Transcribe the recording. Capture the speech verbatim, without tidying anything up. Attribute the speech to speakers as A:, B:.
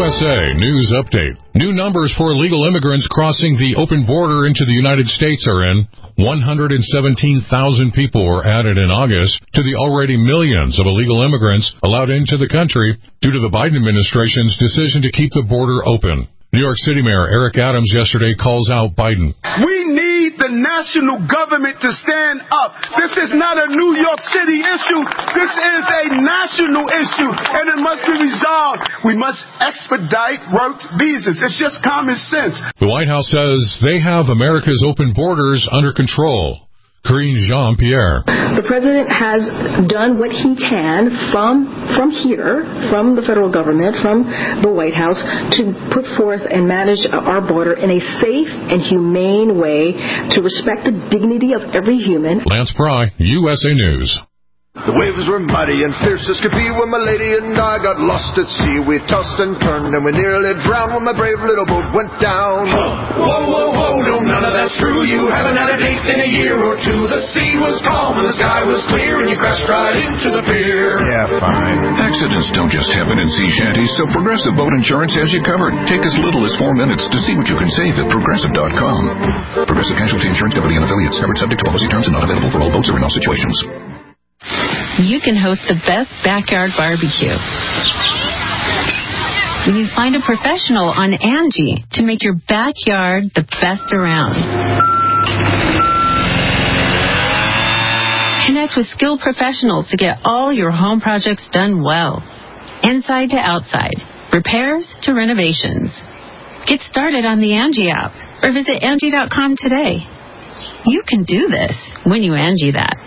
A: S A News Update. New numbers for illegal immigrants crossing the open border into the United States are in. one hundred seventeen thousand people were added in August to the already millions of illegal immigrants allowed into the country due to the Biden administration's decision to keep the border open. New York City Mayor Eric Adams yesterday calls out Biden.
B: We need the national government to stand up. This is not a New York City issue. This is a national issue, and it must be resolved. We must expedite work visas. It's just common sense.
A: The White House says they have America's open borders under control. Karine Jean-Pierre.
C: The president has done what he can from from here, from the federal government, from the White House, to put forth and manage our border in a safe and humane way to respect the dignity of every human.
A: Lance Pry, U S A News.
D: The waves were mighty and fierce as could be when my lady and I got lost at sea. We tossed and turned and we nearly drowned when my brave little boat went down. Whoa, whoa, whoa, no, none of that's true. You haven't had a date in a year or two. The sea was calm and the sky was clear and you crashed right into the pier.
E: Yeah, fine. Accidents don't just happen in sea shanties, so Progressive Boat Insurance has you covered. Take as little as four minutes to see what you can save at Progressive dot com. Progressive Casualty Insurance Company and affiliates. Covered subject to policy terms and not available for all boats or in all situations.
F: You can host the best backyard barbecue when you find a professional on Angie to make your backyard the best around. Connect with skilled professionals to get all your home projects done well. Inside to outside, repairs to renovations. Get started on the Angie app or visit Angie dot com today. You can do this when you Angie that.